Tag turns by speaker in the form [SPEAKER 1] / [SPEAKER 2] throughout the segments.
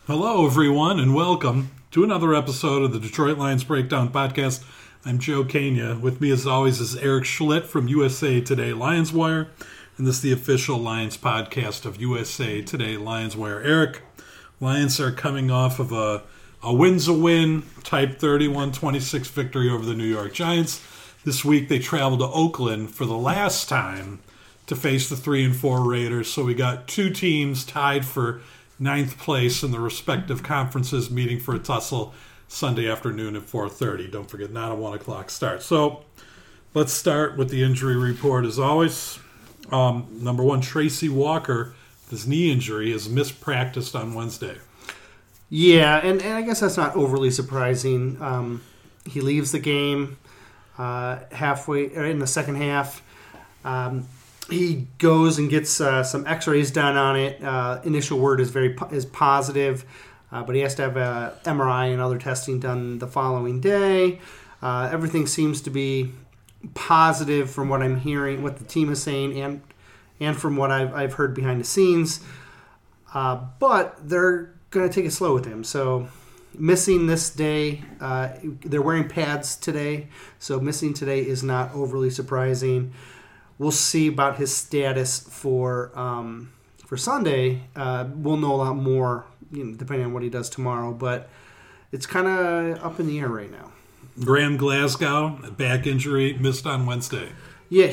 [SPEAKER 1] Hello, everyone, and welcome to another episode of the Detroit Lions Breakdown Podcast. I'm Joe Kania. With me, as always, is Eric Schlitt from USA Today Lions Wire, and this is the official Lions podcast of USA Today Lions Wire. Eric, Lions are coming off of a win's a win type 31-26 victory over the New York Giants. This week, they traveled to Oakland for the last time to face the 3-4 Raiders. So we got two teams tied for ninth place in the respective conferences, meeting for a tussle Sunday afternoon at 4:30. Don't forget, not a 1 o'clock start. So let's start with the injury report as always. Number one, Tracy Walker, his knee injury, has missed practice on Wednesday.
[SPEAKER 2] Yeah, and I guess that's not overly surprising. He leaves the game halfway or in the second half. He goes and gets some X-rays done on it. Initial word is positive, but he has to have a MRI and other testing done the following day. Everything seems to be positive from what I'm hearing, what the team is saying, and from what I've heard behind the scenes. But they're going to take it slow with him. So missing this day, they're wearing pads today, so missing today is not overly surprising. We'll see about his status for Sunday. We'll know a lot more, depending on what he does tomorrow. But it's kind of up in the air right now.
[SPEAKER 1] Graham Glasgow, a back injury, missed on Wednesday.
[SPEAKER 2] Yeah,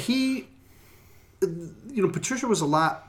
[SPEAKER 2] Patricia was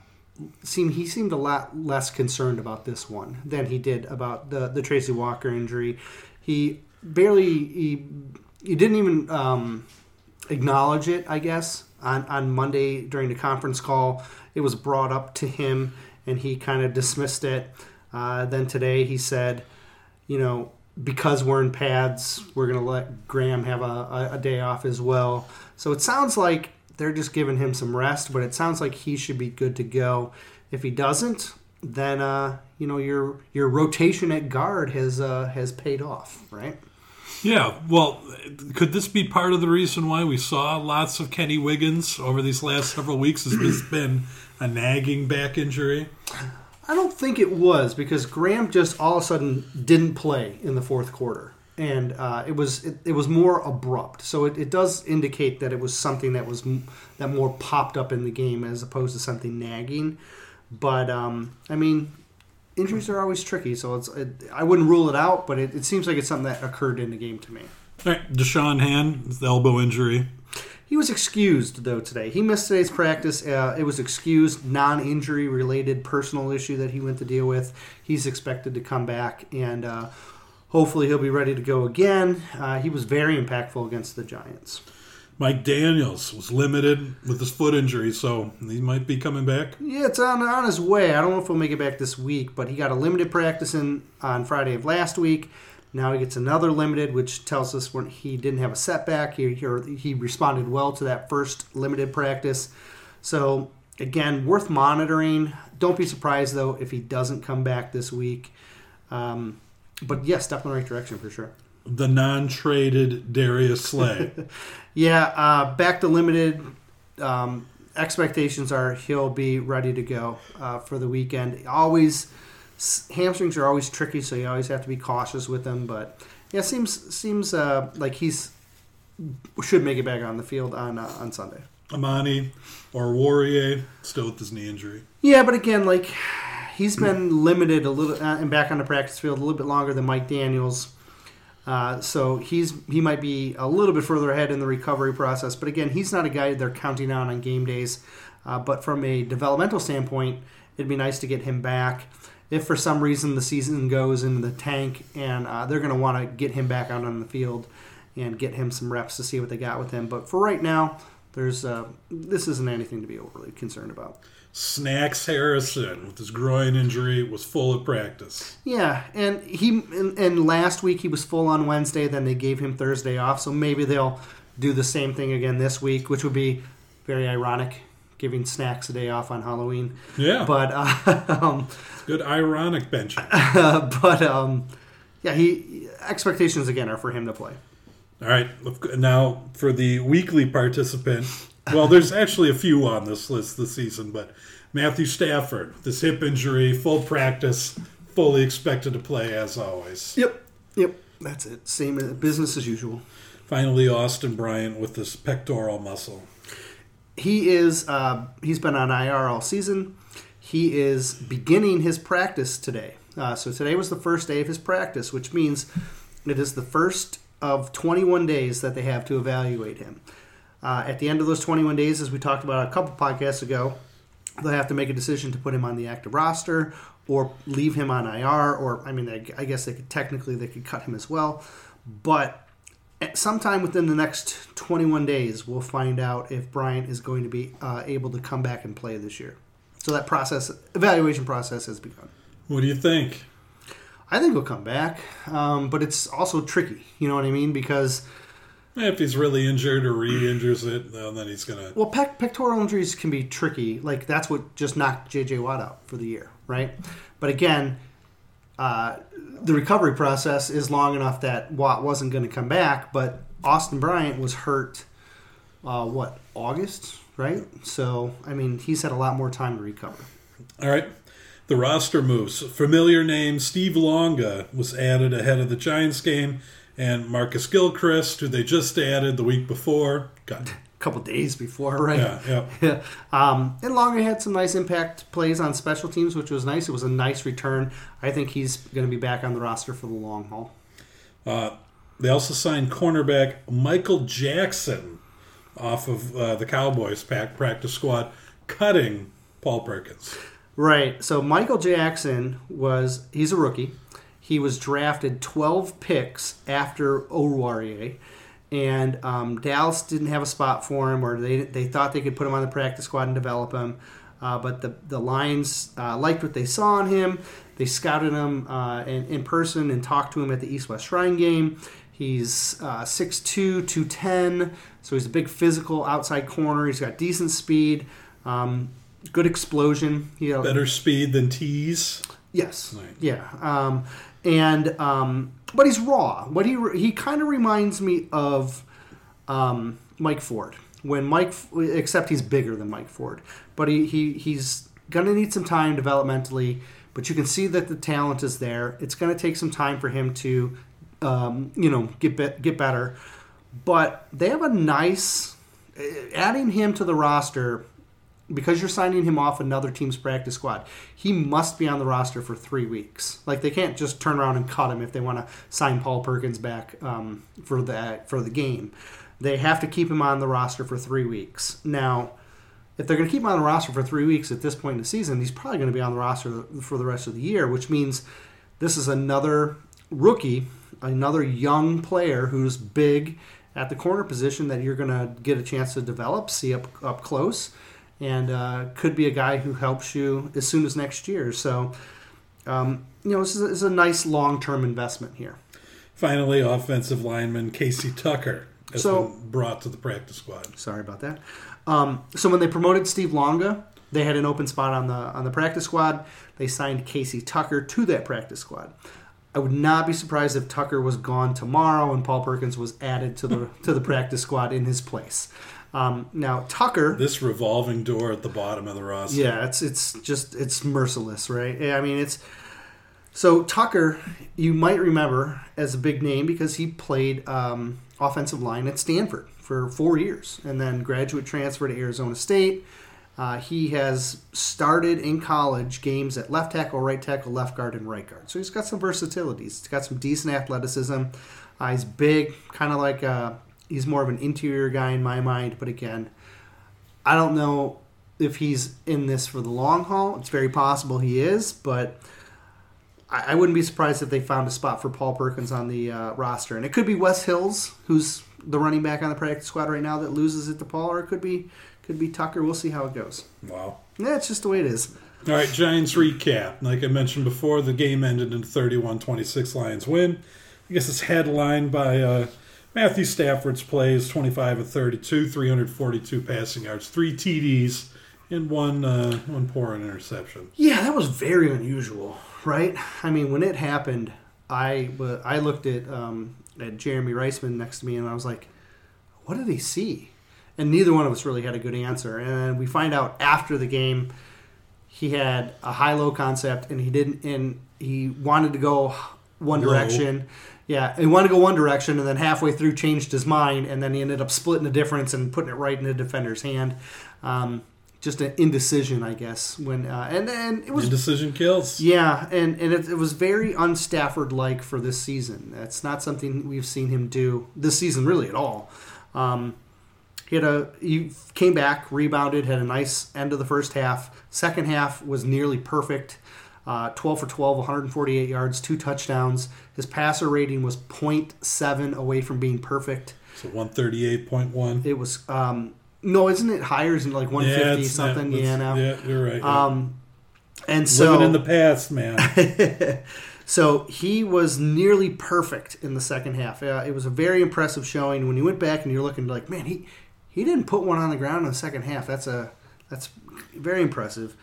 [SPEAKER 2] he seemed a lot less concerned about this one than he did about the Tracy Walker injury. He didn't even acknowledge it, I guess. On Monday during the conference call, it was brought up to him, and he kind of dismissed it. Then today he said, because we're in pads, we're going to let Graham have a day off as well. So it sounds like they're just giving him some rest, but it sounds like he should be good to go. If he doesn't, then your rotation at guard has paid off, right?
[SPEAKER 1] Yeah, well, could this be part of the reason why we saw lots of Kenny Wiggins over these last several weeks? Has this been a nagging back injury?
[SPEAKER 2] I don't think it was, because Graham just all of a sudden didn't play in the fourth quarter, and it was more abrupt. So it does indicate that it was something that more popped up in the game as opposed to something nagging. But injuries are always tricky, so I wouldn't rule it out, but it seems like it's something that occurred in the game to me.
[SPEAKER 1] All right, Deshaun Hand, the elbow injury.
[SPEAKER 2] He was excused, though, today. He missed today's practice. It was excused, non-injury related personal issue that he went to deal with. He's expected to come back, and hopefully he'll be ready to go again. He was very impactful against the Giants.
[SPEAKER 1] Mike Daniels was limited with his foot injury, so he might be coming back.
[SPEAKER 2] Yeah, it's on his way. I don't know if he'll make it back this week, but he got a limited practice on Friday of last week. Now he gets another limited, which tells us when he didn't have a setback. He responded well to that first limited practice. So, again, worth monitoring. Don't be surprised, though, if he doesn't come back this week. But, yes, step in the right direction for sure.
[SPEAKER 1] The non-traded Darius Slay.
[SPEAKER 2] Yeah, back to limited. Expectations are he'll be ready to go for the weekend. Hamstrings are always tricky, so you always have to be cautious with them. But yeah, seems like should make it back on the field on Sunday.
[SPEAKER 1] Amani or Warrior still with his knee injury.
[SPEAKER 2] Yeah, but again, he's been limited a little and back on the practice field a little bit longer than Mike Daniels. So he might be a little bit further ahead in the recovery process. But again, he's not a guy they're counting on game days. But from a developmental standpoint, it'd be nice to get him back. If for some reason the season goes in the tank and they're going to want to get him back out on the field and get him some reps to see what they got with him. But for right now, this isn't anything to be overly concerned about.
[SPEAKER 1] Snacks Harrison with his groin injury was full at practice.
[SPEAKER 2] Yeah, and last week he was full on Wednesday, then they gave him Thursday off, so maybe they'll do the same thing again this week, which would be very ironic, giving Snacks a day off on Halloween.
[SPEAKER 1] Yeah.
[SPEAKER 2] But
[SPEAKER 1] it's good ironic benching.
[SPEAKER 2] Expectations again are for him to play.
[SPEAKER 1] All right, now for the weekly participant. Well, there's actually a few on this list this season, but Matthew Stafford, this hip injury, full practice fully expected to play as always.
[SPEAKER 2] Yep. That's it. Same business as usual.
[SPEAKER 1] Finally, Austin Bryant with this pectoral muscle.
[SPEAKER 2] He's been on IR all season. He is beginning his practice today. So today was the first day of his practice, which means it is the first of 21 days that they have to evaluate him. At the end of those 21 days, as we talked about a couple podcasts ago, they'll have to make a decision to put him on the active roster or leave him on IR, or, I mean, I guess they could cut him as well. But sometime within the next 21 days, we'll find out if Bryant is going to be able to come back and play this year. So that evaluation process has begun.
[SPEAKER 1] What do you think?
[SPEAKER 2] I think he'll come back, but it's also tricky. You know what I mean? Because
[SPEAKER 1] if he's really injured or re-injures it, then he's going to...
[SPEAKER 2] Well, pectoral injuries can be tricky. Like, that's what just knocked J.J. Watt out for the year, right? But again, the recovery process is long enough that Watt wasn't going to come back, but Austin Bryant was hurt, August, right? So, I mean, he's had a lot more time to recover.
[SPEAKER 1] All right. The roster moves. Familiar name Steve Longa was added ahead of the Giants game, and Marcus Gilchrist, who they just added the week before, got
[SPEAKER 2] a couple days before, right?
[SPEAKER 1] Yeah.
[SPEAKER 2] And Longa had some nice impact plays on special teams, which was nice. It was a nice return. I think he's going to be back on the roster for the long haul.
[SPEAKER 1] They also signed cornerback Michael Jackson off of the Cowboys practice squad, cutting Paul Perkins.
[SPEAKER 2] Right. So Michael Jackson he's a rookie. He was drafted 12 picks after Oruwariye, and Dallas didn't have a spot for him, or they thought they could put him on the practice squad and develop him. But the Lions liked what they saw in him. They scouted him in person and talked to him at the East-West Shrine game. He's 6'2", 210, so he's a big physical outside corner. He's got decent speed. Good explosion.
[SPEAKER 1] Better speed than Tease.
[SPEAKER 2] Yes.
[SPEAKER 1] Right.
[SPEAKER 2] Yeah. But he's raw. But he kind of reminds me of Mike Ford. Except he's bigger than Mike Ford. But he's going to need some time developmentally. But you can see that the talent is there. It's going to take some time for him to, get better. But they have a nice adding him to the roster. Because you're signing him off another team's practice squad, he must be on the roster for 3 weeks. Like, they can't just turn around and cut him if they want to sign Paul Perkins back for the game. They have to keep him on the roster for 3 weeks. Now, if they're going to keep him on the roster for 3 weeks at this point in the season, he's probably going to be on the roster for the rest of the year, which means this is another rookie, another young player who's big at the corner position that you're going to get a chance to develop, see up close. And could be a guy who helps you as soon as next year. So, this is a nice long-term investment here.
[SPEAKER 1] Finally, offensive lineman Casey Tucker has been brought to the practice squad.
[SPEAKER 2] Sorry about that. So when they promoted Steve Longa, they had an open spot on the practice squad. They signed Casey Tucker to that practice squad. I would not be surprised if Tucker was gone tomorrow and Paul Perkins was added to the practice squad in his place. Now Tucker,
[SPEAKER 1] this revolving door at the bottom of the roster.
[SPEAKER 2] Yeah, it's merciless, right? I mean, so Tucker, you might remember as a big name because he played offensive line at Stanford for 4 years and then graduate transfer to Arizona State. He has started in college games at left tackle, right tackle, left guard, and right guard. So he's got some versatility. He's got some decent athleticism. He's big, kind of like he's more of an interior guy in my mind. But again, I don't know if he's in this for the long haul. It's very possible he is, but I wouldn't be surprised if they found a spot for Paul Perkins on the roster. And it could be Wes Hills, who's the running back on the practice squad right now, that loses it to Paul, or it could be Tucker. We'll see how it goes.
[SPEAKER 1] Wow.
[SPEAKER 2] Yeah, it's just the way it is.
[SPEAKER 1] All right, Giants recap. Like I mentioned before, the game ended in a 31-26 Lions win. I guess it's headlined by Matthew Stafford's plays, 25 of 32, 342 passing yards, 3 TDs, and one poor interception.
[SPEAKER 2] Yeah, that was very unusual, right? I mean, when it happened, I looked at Jeremy Reisman next to me, and I was like, what did he see? And neither one of us really had a good answer. And we find out after the game, he had a high-low concept, and he wanted to go one
[SPEAKER 1] Low.
[SPEAKER 2] direction. Yeah, he wanted to go one direction, and then halfway through changed his mind, and then he ended up splitting the difference and putting it right in the defender's hand. Just an indecision, I guess. When and then it was
[SPEAKER 1] indecision kills.
[SPEAKER 2] Yeah, and it was very un-Stafford-like for this season. That's not something we've seen him do this season really at all. He came back, rebounded, had a nice end of the first half. Second half was nearly perfect. 12 for 12, 148 yards, 2 touchdowns. His passer rating was 0.7 away from being perfect.
[SPEAKER 1] So 138.1.
[SPEAKER 2] It was no, isn't it higher? Isn't it like 150 something?
[SPEAKER 1] Yeah, you're right.
[SPEAKER 2] And so
[SPEAKER 1] living in the past, man.
[SPEAKER 2] So he was nearly perfect in the second half. It was a very impressive showing. When you went back and you're looking like, man, he didn't put one on the ground in the second half. That's very impressive.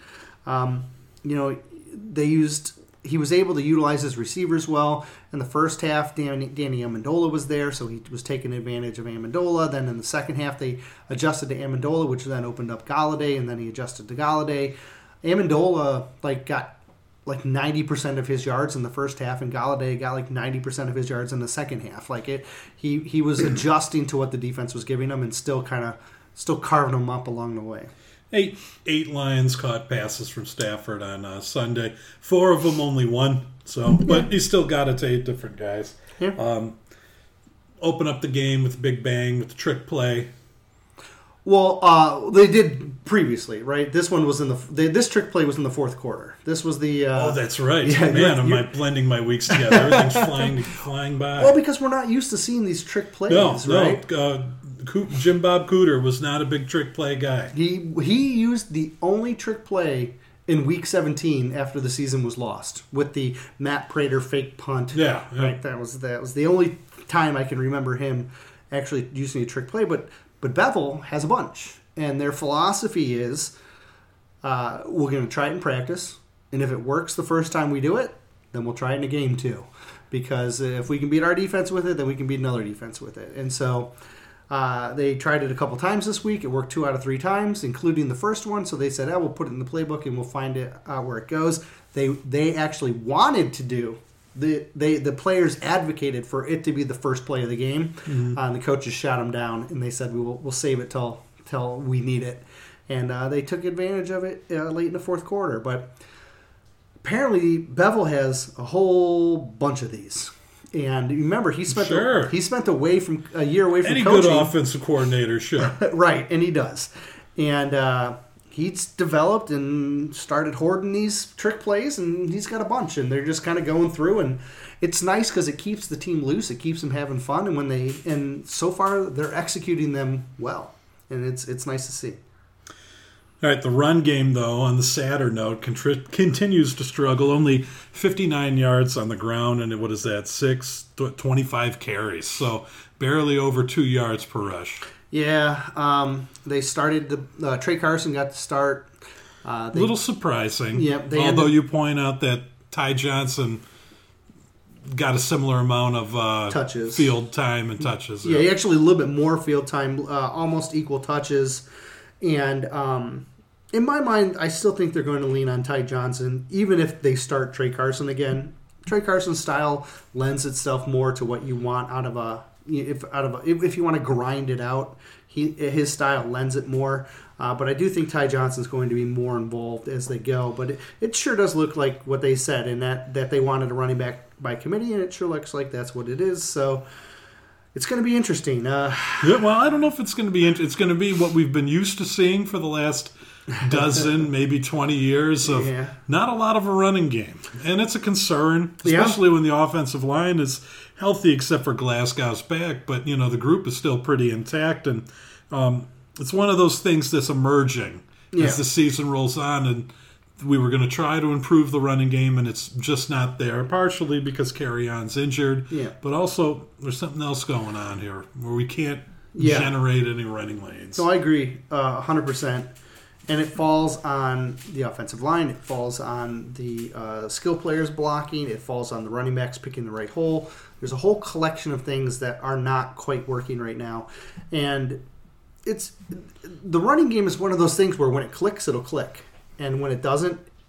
[SPEAKER 2] He was able to utilize his receivers well. In the first half, Danny Amendola was there, so he was taking advantage of Amendola. Then in the second half, they adjusted to Amendola, which then opened up Galladay, and then he adjusted to Galladay. Amendola got 90% of his yards in the first half, and Galladay got 90% of his yards in the second half. He was adjusting to what the defense was giving him, and still carving him up along the way.
[SPEAKER 1] Eight Lions caught passes from Stafford on Sunday. 4 of them only won. But he still got it to 8 different guys.
[SPEAKER 2] Yeah.
[SPEAKER 1] Open up the game with a big bang with the trick play.
[SPEAKER 2] Well, they did previously, right? This one was this trick play was in the fourth quarter. This was the.
[SPEAKER 1] Oh, that's right. Yeah, man, am I blending my weeks together? Everything's flying by.
[SPEAKER 2] Well, because we're not used to seeing these trick plays, right?
[SPEAKER 1] Jim Bob Cooter was not a big trick play guy.
[SPEAKER 2] He used the only trick play in Week 17 after the season was lost with the Matt Prater fake punt.
[SPEAKER 1] Yeah.
[SPEAKER 2] Right. That was the only time I can remember him actually using a trick play. But Bevel has a bunch, and their philosophy is we're going to try it in practice, and if it works the first time we do it, then we'll try it in a game too. Because if we can beat our defense with it, then we can beat another defense with it. And so they tried it a couple times this week. It worked 2 out of 3 times, including the first one. So they said, we'll put it in the playbook and we'll find it where it goes. They actually wanted to do. The players advocated for it to be the first play of the game. Mm-hmm. The coaches shot them down, and they said we'll save it till we need it. And they took advantage of it late in the fourth quarter. But apparently Bevel has a whole bunch of these. And remember, he spent a year away from
[SPEAKER 1] any
[SPEAKER 2] coaching.
[SPEAKER 1] Good offensive coordinator should.
[SPEAKER 2] Right, and he does. And he's developed and started hoarding these trick plays, and he's got a bunch, and they're just kind of going through. And it's nice because it keeps the team loose, it keeps them having fun, and so far they're executing them well, and it's nice to see.
[SPEAKER 1] All right, the run game, though, on the sadder note, continues to struggle. Only 59 yards on the ground, and what is that, 25 carries. So barely over 2 yards per rush.
[SPEAKER 2] Yeah, they started, Trey Carson got the start.
[SPEAKER 1] A little surprising.
[SPEAKER 2] Yeah,
[SPEAKER 1] although you point out that Ty Johnson got a similar amount of
[SPEAKER 2] touches,
[SPEAKER 1] field time and touches.
[SPEAKER 2] Yeah, he actually a little bit more field time, almost equal touches. And in my mind, I still think they're going to lean on Ty Johnson, even if they start Trey Carson again. Trey Carson's style lends itself more to what you want out of if you want to grind it out. His style lends it more. But I do think Ty Johnson's going to be more involved as they go. But it sure does look like what they said, and that they wanted a running back by committee, and it sure looks like that's what it is. So it's going to be interesting.
[SPEAKER 1] Yeah, well, I don't know if it's going to be it's going to be what we've been used to seeing for the last dozen, maybe 20 years of not a lot of a running game. And it's a concern, especially when the offensive line is healthy except for Glasgow's back. But, the group is still pretty intact. And it's one of those things that's emerging as the season rolls on. And we were going to try to improve the running game, and it's just not there, partially because Carry-On's injured. Yeah. But also, there's something else going on here where we can't generate any running lanes.
[SPEAKER 2] So I agree 100%. And it falls on the offensive line. It falls on the skill players blocking. It falls on the running backs picking the right hole. There's a whole collection of things that are not quite working right now. And the running game is one of those things where when it clicks, it'll click. And when it doesn't,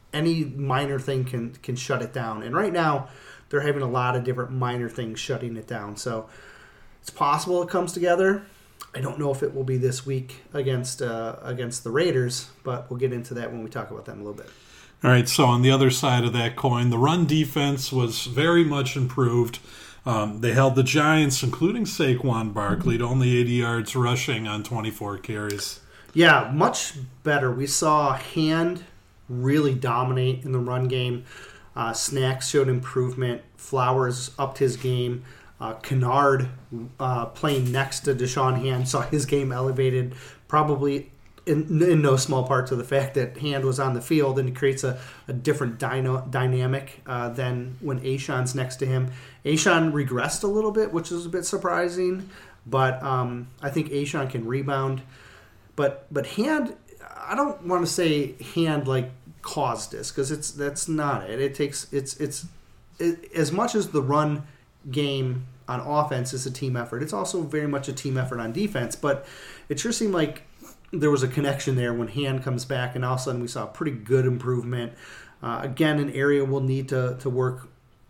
[SPEAKER 2] any minor thing can shut it down. And right now, they're having a lot of different minor things shutting it down. So it's possible it comes together. I don't know if it will be this week against the Raiders, but we'll get into that when we talk about them a little bit.
[SPEAKER 1] All right, so on the other side of that coin, the run defense was very much improved. They held the Giants, including Saquon Barkley, to only 80 yards rushing on 24 carries.
[SPEAKER 2] Yeah, much better. We saw Hand really dominate in the run game. Snacks showed improvement. Flowers upped his game. Kennard, playing next to Deshaun Hand, saw his game elevated, probably in no small part to the fact that Hand was on the field, and it creates a different dynamic than when A'Shawn's next to him. A'Shawn regressed a little bit, which is a bit surprising, but I think A'Shawn can rebound. But Hand, I don't want to say Hand like caused this, because that's not it. It takes it's as much as the run game on offense is a team effort. It's also very much a team effort on defense, but it sure seemed like there was a connection there when Hand comes back, and all of a sudden we saw a pretty good improvement. Again, an area we'll need to work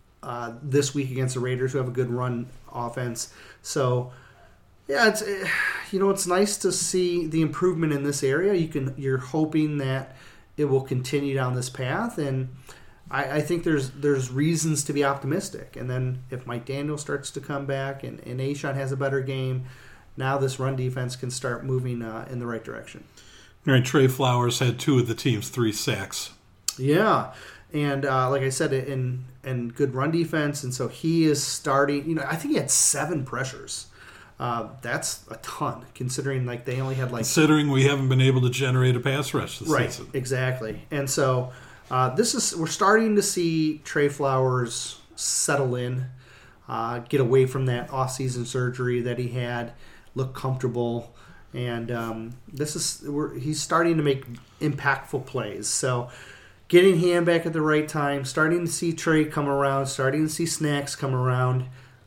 [SPEAKER 2] this week against the Raiders, who have a good run offense. So, yeah, it's nice to see the improvement in this area. You're hoping that it will continue down this path, and I think there's reasons to be optimistic. And then if Mike Daniel starts to come back and A'Shawn has a better game, now this run defense can start moving in the right direction.
[SPEAKER 1] All right, Trey Flowers had 2 of the team's 3 sacks.
[SPEAKER 2] Yeah, and like I said, in good run defense, and so he is starting. I think he had 7 pressures. That's a ton, considering like they only had
[SPEAKER 1] considering we haven't been able to generate a pass rush this season.
[SPEAKER 2] Right, exactly. And so we're starting to see Trey Flowers settle in, get away from that off-season surgery that he had, look comfortable, and he's starting to make impactful plays. So getting Hand back at the right time, starting to see Trey come around, starting to see Snacks come around.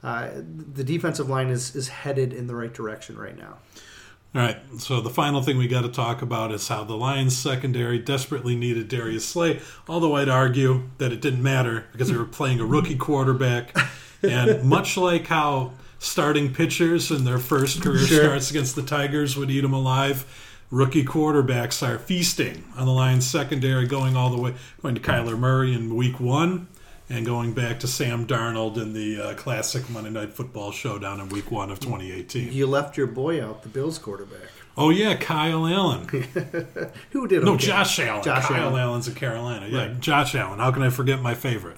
[SPEAKER 2] The defensive line is headed in the right direction right now.
[SPEAKER 1] All right, so the final thing we got to talk about is how the Lions secondary desperately needed Darius Slay, although I'd argue that it didn't matter because they were playing a rookie quarterback. And much like how starting pitchers in their first career starts against the Tigers would eat them alive, rookie quarterbacks are feasting on the Lions secondary, going to Kyler Murray in week 1 and going back to Sam Darnold in the classic Monday Night Football showdown in week 1 of 2018.
[SPEAKER 2] You left your boy out, the Bills quarterback.
[SPEAKER 1] Oh, yeah, Kyle Allen.
[SPEAKER 2] Who did?
[SPEAKER 1] No, Josh Allen. Kyle Allen's in Carolina. Yeah, right. Josh Allen. How can I forget my favorite?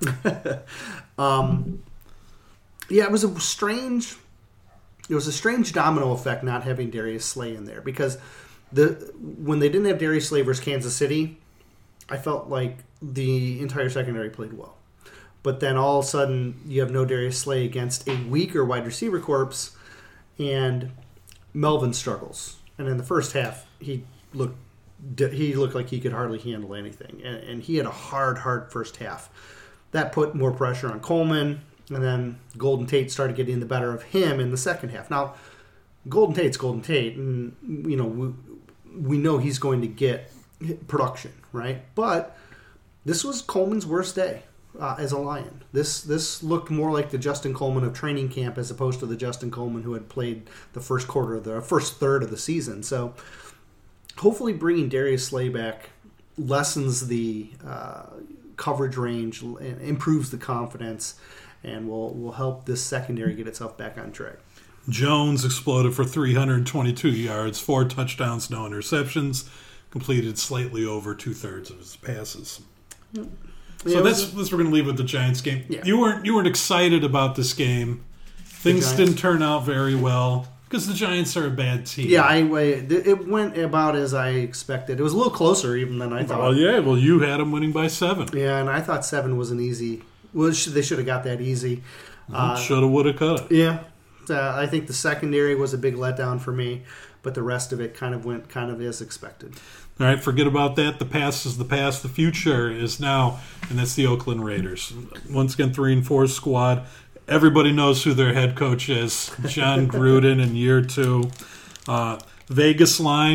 [SPEAKER 2] Yeah, it was a strange domino effect not having Darius Slay in there, because when they didn't have Darius Slay versus Kansas City, I felt like the entire secondary played well. But then all of a sudden you have no Darius Slay against a weaker wide receiver corps, and Melvin struggles. And in the first half, he looked like he could hardly handle anything, and he had a hard first half. That put more pressure on Coleman. And then Golden Tate started getting the better of him in the second half. Now, Golden Tate's Golden Tate, and we know he's going to get production, right? But this was Coleman's worst day as a Lion. This looked more like the Justin Coleman of training camp as opposed to the Justin Coleman who had played the first third of the season. So hopefully bringing Darius Slay back lessens the coverage range and improves the confidence, and will help this secondary get itself back on track.
[SPEAKER 1] Jones exploded for 322 yards, 4 touchdowns, no interceptions, completed slightly over 2/3 of his passes. So we're going to leave with the Giants game.
[SPEAKER 2] Yeah.
[SPEAKER 1] You weren't excited about this game. Things didn't turn out very well because the Giants are a bad team.
[SPEAKER 2] Yeah, it went about as I expected. It was a little closer even than I thought.
[SPEAKER 1] Well, yeah. Well, you had them winning by 7.
[SPEAKER 2] Yeah, and I thought 7 was an easy. Well, they should have got that easy.
[SPEAKER 1] Shoulda, woulda, coulda.
[SPEAKER 2] Yeah. I think the secondary was a big letdown for me, but the rest of it kind of went as expected.
[SPEAKER 1] All right, forget about that. The past is the past. The future is now, and that's the Oakland Raiders. Once again, 3-4 squad. Everybody knows who their head coach is, John Gruden in year 2. Vegas line,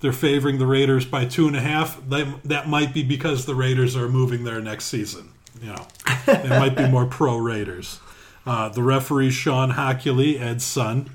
[SPEAKER 1] they're favoring the Raiders by 2.5. That might be because the Raiders are moving there next season. They might be more pro Raiders. The referee, Sean Hockley, Ed's son,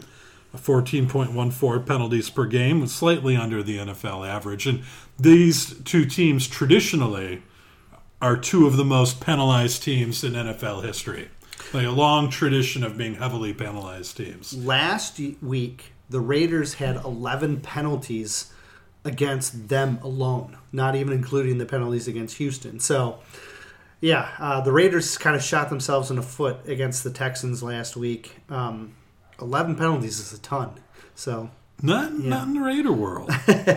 [SPEAKER 1] 14.14 penalties per game, was slightly under the NFL average. And these two teams traditionally are two of the most penalized teams in NFL history. Like a long tradition of being heavily penalized teams.
[SPEAKER 2] Last week, the Raiders had 11 penalties against them alone, not even including the penalties against Houston. So, yeah, the Raiders kind of shot themselves in the foot against the Texans last week. 11 penalties is a ton. So
[SPEAKER 1] not in the Raider world.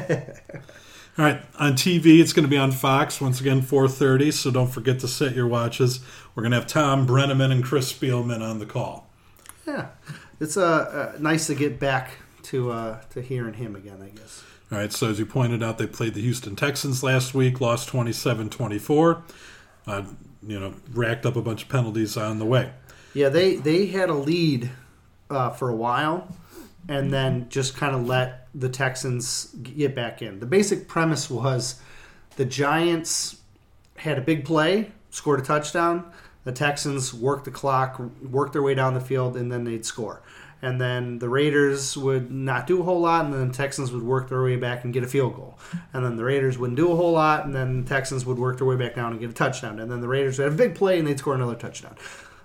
[SPEAKER 1] All right, on TV, it's going to be on Fox, once again, 4:30, so don't forget to set your watches. We're going to have Tom Brenneman and Chris Spielman on the call.
[SPEAKER 2] Yeah, it's nice to get back to hearing him again, I guess.
[SPEAKER 1] All right, so as you pointed out, they played the Houston Texans last week, lost 27-24, racked up a bunch of penalties on the way.
[SPEAKER 2] Yeah, they had a lead for a while, and then just kind of let the Texans get back in. The basic premise was the Giants had a big play, scored a touchdown. The Texans worked the clock, worked their way down the field, and then they'd score. And then the Raiders would not do a whole lot, and then the Texans would work their way back and get a field goal. And then the Raiders wouldn't do a whole lot, and then the Texans would work their way back down and get a touchdown. And then the Raiders would have a big play, and they'd score another touchdown.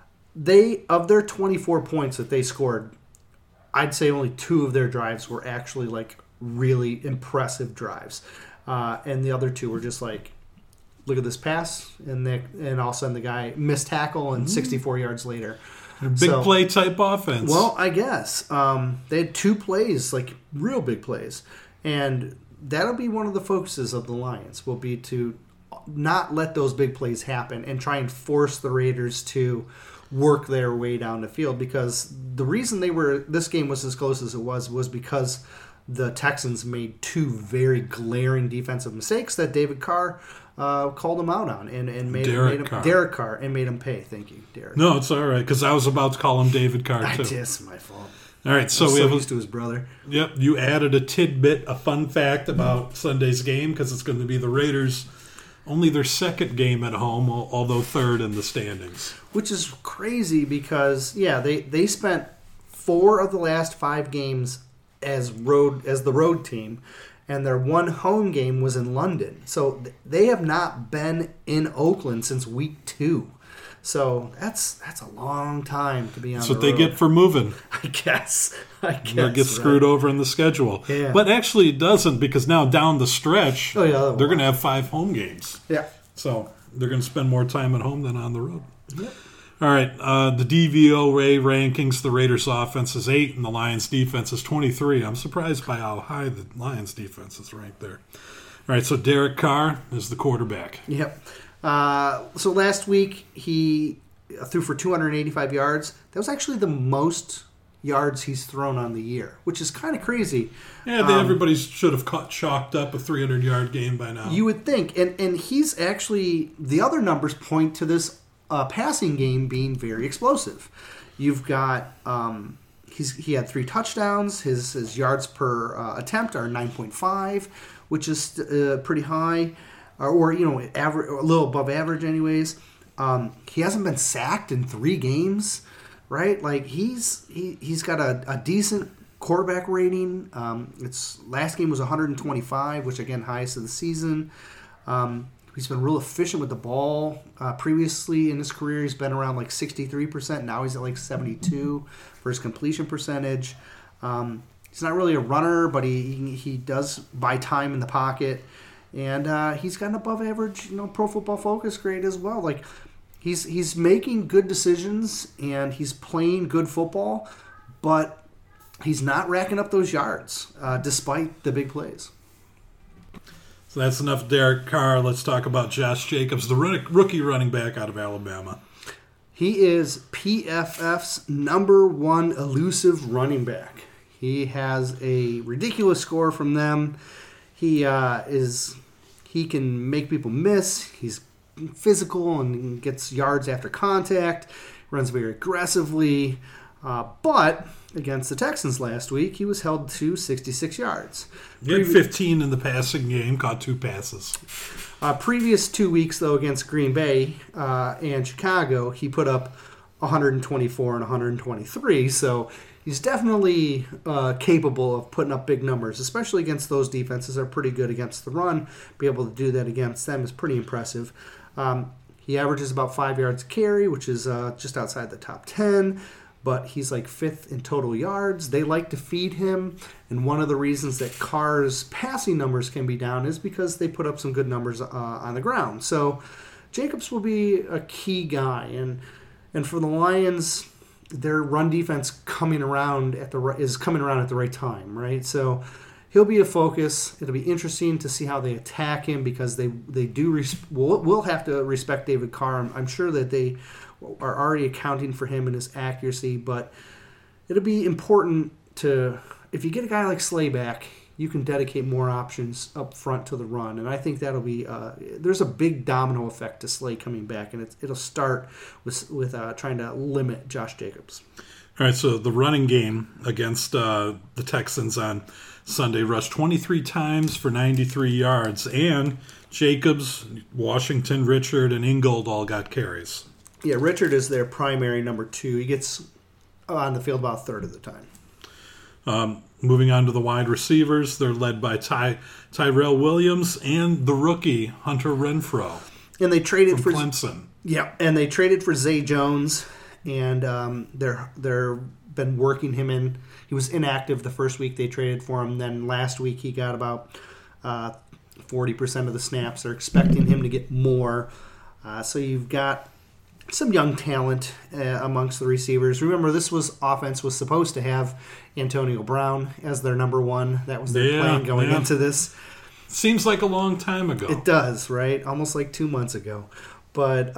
[SPEAKER 2] Of their 24 points that they scored, I'd say only 2 of their drives were actually like really impressive drives, and the other 2 were just like, look at this pass, and all of a sudden the guy missed tackle and 64 yards later.
[SPEAKER 1] Big play type offense.
[SPEAKER 2] Well, I guess they had 2 plays, like real big plays, and that'll be one of the focuses of the Lions. Will be to not let those big plays happen and try and force the Raiders to work their way down the field, because the reason this game was as close as it was because the Texans made 2 very glaring defensive mistakes that David Carr called him out on and made Derek Carr and made him pay. Thank you, Derek.
[SPEAKER 1] No, it's all right, because I was about to call him David Carr too.
[SPEAKER 2] It's my fault.
[SPEAKER 1] All right, so
[SPEAKER 2] we have used to his brother.
[SPEAKER 1] Yep, you added a tidbit, a fun fact about Sunday's game, because it's going to be the Raiders' only their second game at home, although third in the standings.
[SPEAKER 2] Which is crazy because, they spent 4 of the last 5 games as the road team, and their one home game was in London. So they have not been in Oakland since week 2. So that's a long time to be on the road.
[SPEAKER 1] That's what they get for moving.
[SPEAKER 2] I guess.
[SPEAKER 1] They get screwed over in the schedule.
[SPEAKER 2] Yeah.
[SPEAKER 1] But actually it doesn't, because now down the stretch, they're going to have 5 home games.
[SPEAKER 2] Yeah.
[SPEAKER 1] So they're going to spend more time at home than on the road.
[SPEAKER 2] Yep.
[SPEAKER 1] All right, the DVOA rankings, the Raiders' offense is 8 and the Lions' defense is 23. I'm surprised by how high the Lions' defense is ranked there. All right, so Derek Carr is the quarterback.
[SPEAKER 2] Yep. So last week he threw for 285 yards. That was actually the most yards he's thrown on the year, which is kind of crazy.
[SPEAKER 1] Yeah, everybody should have chalked up a 300-yard game by now.
[SPEAKER 2] You would think. And he's actually, the other numbers point to this passing game being very explosive. You've got, he had 3 touchdowns. His yards per attempt are 9.5, which is pretty high. Or average, a little above average anyways. He hasn't been sacked in 3 games, right? Like he's got a decent quarterback rating. Its last game was 125, which again highest of the season. He's been real efficient with the ball. Previously in his career, he's been around like 63%. Now he's at like 72 for his completion percentage. He's not really a runner, but he does buy time in the pocket. And he's got an above average, Pro Football Focus grade as well. Like he's making good decisions and he's playing good football, but he's not racking up those yards despite the big plays.
[SPEAKER 1] So that's enough Derek Carr. Let's talk about Josh Jacobs, the rookie running back out of Alabama.
[SPEAKER 2] He is PFF's #1 elusive running back. He has a ridiculous score from them. He can make people miss. He's physical and gets yards after contact. Runs very aggressively. But against the Texans last week, he was held to 66 yards.
[SPEAKER 1] He had 15 in the passing game, caught 2 passes.
[SPEAKER 2] Previous 2 weeks, though, against Green Bay and Chicago, he put up 124 and 123. So he's definitely capable of putting up big numbers, especially against those defenses that are pretty good against the run. Be able to do that against them is pretty impressive. He averages about 5 yards a carry, which is just outside the top 10. But he's like 5th in total yards. They like to feed him. And one of the reasons that Carr's passing numbers can be down is because they put up some good numbers on the ground. So Jacobs will be a key guy. And for the Lions, their run defense is coming around at the right time, right? So he'll be a focus. It'll be interesting to see how they attack him because they will have to respect David Carr. I'm sure that they are already accounting for him and his accuracy, but it'll be important to, if you get a guy like Slay back, you can dedicate more options up front to the run, and I think that'll be there's a big domino effect to Slay coming back, and it'll start with trying to limit Josh Jacobs.
[SPEAKER 1] All right, so the running game against the Texans on Sunday rushed 23 times for 93 yards, and Jacobs, Washington, Richard, and Ingold all got carries.
[SPEAKER 2] Yeah, Richard is their primary number 2. He gets on the field about a third of the time.
[SPEAKER 1] Moving on to the wide receivers, they're led by Tyrell Williams and the rookie Hunter Renfrow.
[SPEAKER 2] And they traded for
[SPEAKER 1] Clemson.
[SPEAKER 2] Yeah, and they traded for Zay Jones, and they're been working him in. He was inactive the first week they traded for him. Then last week he got about 40% of the snaps. They're expecting him to get more. So you've got some young talent amongst the receivers. Remember, this offense was supposed to have Antonio Brown as their number 1. That was their plan going into this.
[SPEAKER 1] Seems like a long time ago.
[SPEAKER 2] It does, right? Almost like 2 months ago. But,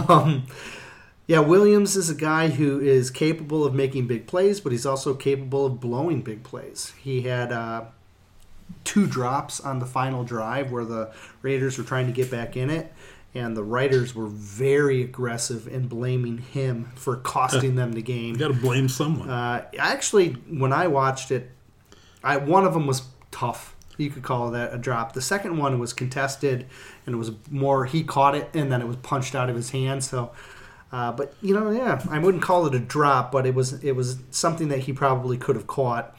[SPEAKER 2] Williams is a guy who is capable of making big plays, but he's also capable of blowing big plays. He had 2 drops on the final drive where the Raiders were trying to get back in it. And the writers were very aggressive in blaming him for costing them the game.
[SPEAKER 1] You got to blame someone.
[SPEAKER 2] Actually, when I watched it, one of them was tough. You could call that a drop. The second one was contested, and it was more he caught it, and then it was punched out of his hand. So, I wouldn't call it a drop, but it was something that he probably could have caught.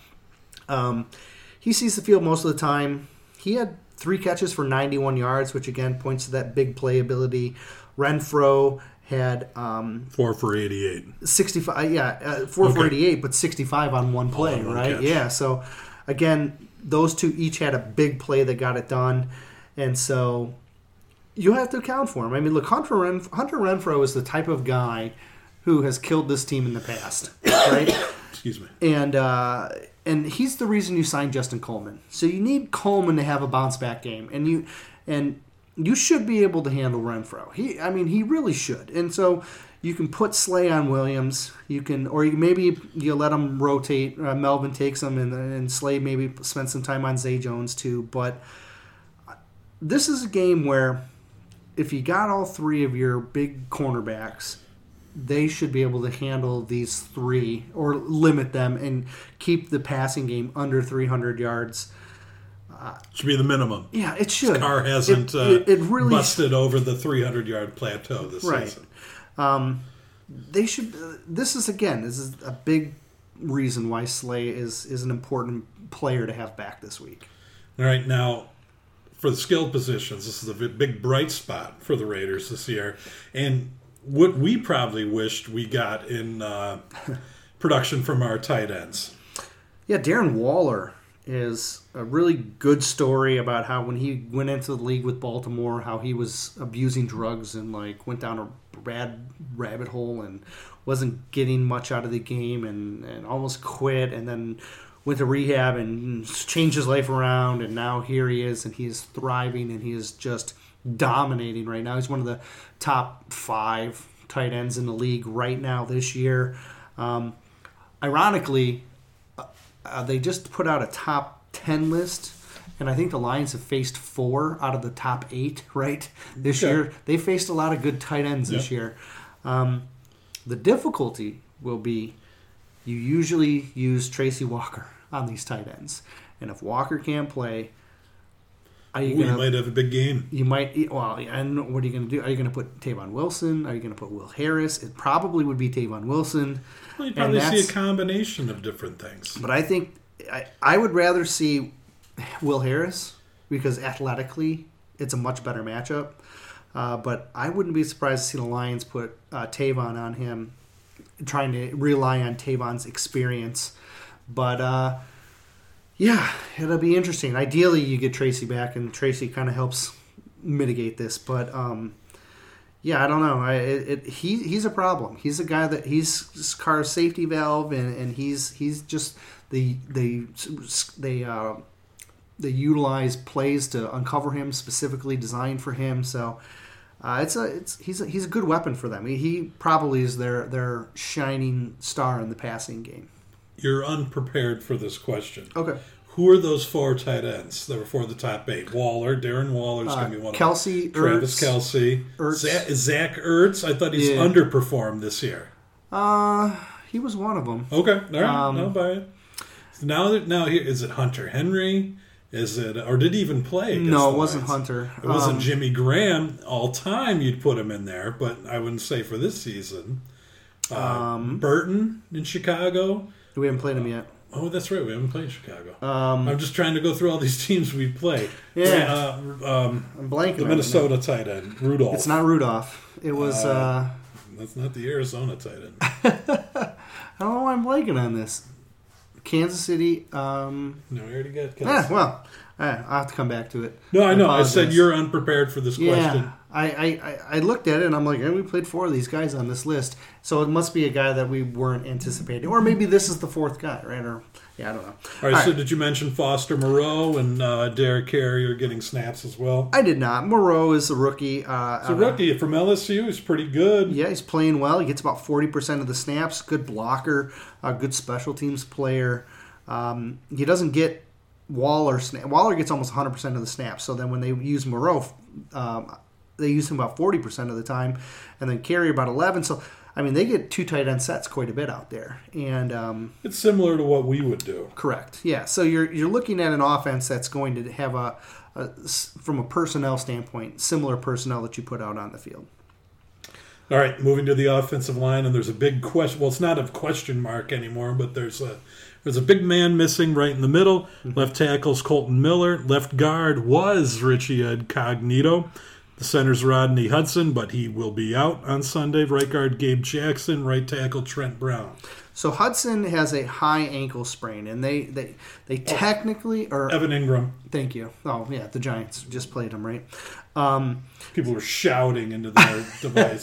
[SPEAKER 2] He sees the field most of the time. He had 3 catches for 91 yards, which again points to that big playability. Renfrow had
[SPEAKER 1] 4 for 88.
[SPEAKER 2] 65, 4 for 88, but 65 on one play, right?
[SPEAKER 1] Catch.
[SPEAKER 2] Yeah, so again, those 2 each had a big play that got it done, and so you have to account for him. I mean, look, Hunter Renfrow is the type of guy who has killed this team in the past, right?
[SPEAKER 1] Excuse me.
[SPEAKER 2] And he's the reason you signed Justin Coleman. So you need Coleman to have a bounce back game, and you should be able to handle Renfrow. He really should. And so you can put Slay on Williams. Maybe you let him rotate. Melvin takes him, and Slay maybe spend some time on Zay Jones too. But this is a game where if you got all 3 of your big cornerbacks, they should be able to handle these 3 or limit them and keep the passing game under 300 yards.
[SPEAKER 1] Should be the minimum.
[SPEAKER 2] Yeah, it should.
[SPEAKER 1] Carr hasn't
[SPEAKER 2] it really
[SPEAKER 1] busted over the 300-yard plateau this season.
[SPEAKER 2] They should. This is a big reason why Slay is an important player to have back this week.
[SPEAKER 1] All right, now for the skill positions, this is a big bright spot for the Raiders this year, and what we probably wished we got in production from our tight ends. Yeah,
[SPEAKER 2] Darren Waller is a really good story about how when he went into the league with Baltimore, how he was abusing drugs and went down a bad rabbit hole and wasn't getting much out of the game and almost quit, and then went to rehab and changed his life around, and now here he is, and he is thriving, and he is just dominating right now. He's one of the top 5 tight ends in the league right now this year. Ironically, they just put out a top 10 list, and I think the Lions have faced 4 out of the top 8 this year. They faced a lot of good tight ends this year. The difficulty will be you usually use Tracy Walker on these tight ends. And if Walker can't play,
[SPEAKER 1] you might have a big game.
[SPEAKER 2] You might. Well, and what are you going to do? Are you going to put Tavon Wilson? Are you going to put Will Harris? It probably would be Tavon Wilson.
[SPEAKER 1] Well, you probably see a combination of different things.
[SPEAKER 2] But I think I would rather see Will Harris because athletically it's a much better matchup. But I wouldn't be surprised to see the Lions put Tavon on him, trying to rely on Tavon's experience. But yeah, it'll be interesting. Ideally, you get Tracy back, and Tracy kind of helps mitigate this. But yeah, I don't know. He's a problem. He's a guy that he's Carr's safety valve, and he's just they utilize plays to uncover him, specifically designed for him. So he's a good weapon for them. He probably is their shining star in the passing game.
[SPEAKER 1] You're unprepared for this question.
[SPEAKER 2] Okay.
[SPEAKER 1] Who are those 4 tight ends that were for the top 8? Darren Waller's going to be one
[SPEAKER 2] Kelsey,
[SPEAKER 1] of them. Travis Kelce. Zach Ertz. I thought he's underperformed this year.
[SPEAKER 2] He was one of them.
[SPEAKER 1] Okay. All right. I'll buy it. Now here, is it Hunter Henry? Is it, or did he even play?
[SPEAKER 2] No, it wasn't Hunter.
[SPEAKER 1] It wasn't Jimmy Graham. All time, you'd put him in there, but I wouldn't say for this season. Burton in Chicago.
[SPEAKER 2] We haven't played him yet.
[SPEAKER 1] Oh, that's right. We haven't played Chicago. I'm just trying to go through all these teams we play.
[SPEAKER 2] Yeah. I'm blanking.
[SPEAKER 1] The Minnesota tight end, Rudolph.
[SPEAKER 2] It's not Rudolph. It was.
[SPEAKER 1] That's not the Arizona tight end.
[SPEAKER 2] I don't know why I'm blanking on this. Kansas City.
[SPEAKER 1] No, we already got Kansas.
[SPEAKER 2] Yeah, well, I'll have to come back to it.
[SPEAKER 1] No, I know. I said you're unprepared for this question.
[SPEAKER 2] Yeah, I looked at it and I'm like, we played 4 of these guys on this list, so it must be a guy that we weren't anticipating, or maybe this is the 4th guy, right? Or yeah, I don't know.
[SPEAKER 1] All right. So did you mention Foster Moreau and Derek Carey are getting snaps as well?
[SPEAKER 2] I did not. Moreau is a rookie.
[SPEAKER 1] He's a rookie from LSU. He's pretty good.
[SPEAKER 2] Yeah, he's playing well. He gets about 40% of the snaps. Good blocker. A good special teams player. He doesn't get Waller. Waller gets almost 100% of the snaps. So then when they use Moreau, they use him about 40% of the time, and then Carey about 11%. So I mean, they get 2 tight end sets quite a bit out there, and
[SPEAKER 1] it's similar to what we would do.
[SPEAKER 2] Correct. Yeah. So you're looking at an offense that's going to have from a personnel standpoint, similar personnel that you put out on the field.
[SPEAKER 1] All right, moving to the offensive line, and there's a big question. Well, it's not a question mark anymore, but there's a big man missing right in the middle. Mm-hmm. Left tackle's Colton Miller. Left guard was Richie Incognito. The center's Rodney Hudson, but he will be out on Sunday. Right guard Gabe Jackson. Right tackle Trent Brown.
[SPEAKER 2] So Hudson has a high ankle sprain, and they technically are
[SPEAKER 1] Evan Ingram.
[SPEAKER 2] Thank you. Oh yeah, the Giants just played him, right?
[SPEAKER 1] People were shouting into their device.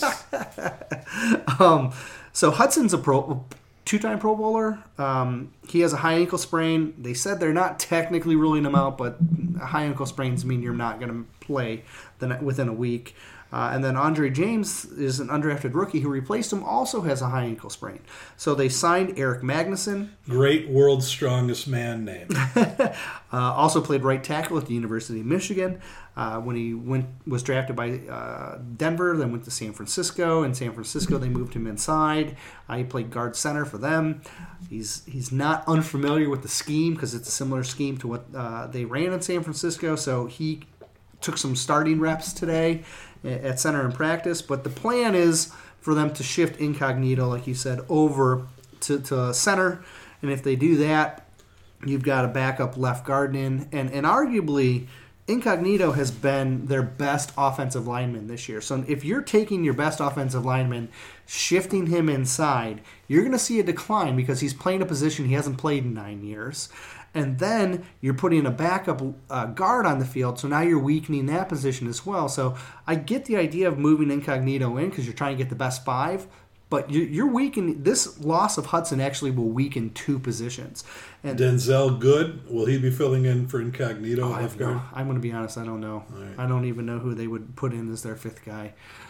[SPEAKER 2] So Hudson's a 2-time Pro Bowler. He has a high ankle sprain. They said they're not technically ruling him out, but high ankle sprains mean you're not going to play within a week. And then Andre James is an undrafted rookie who replaced him, also has a high ankle sprain. So they signed Eric Magnuson.
[SPEAKER 1] Great world's strongest man name.
[SPEAKER 2] Also played right tackle at the University of Michigan. When he was drafted by Denver, then went to San Francisco. In San Francisco, they moved him inside. He played guard center for them. He's not unfamiliar with the scheme because it's a similar scheme to what they ran in San Francisco. So he took some starting reps today at center in practice. But the plan is for them to shift Incognito, like you said, over to center. And if they do that, you've got a backup left guard in. And arguably, Incognito has been their best offensive lineman this year. So if you're taking your best offensive lineman, shifting him inside, you're going to see a decline because he's playing a position he hasn't played in 9 years. And then you're putting a backup guard on the field, so now you're weakening that position as well. So I get the idea of moving Incognito in because you're trying to get the best 5, but you're weakening. This loss of Hudson actually will weaken 2 positions. And
[SPEAKER 1] Denzel Good, will he be filling in for Incognito?
[SPEAKER 2] I'm going to be honest, I don't know. Right. I don't even know who they would put in as their 5th guy.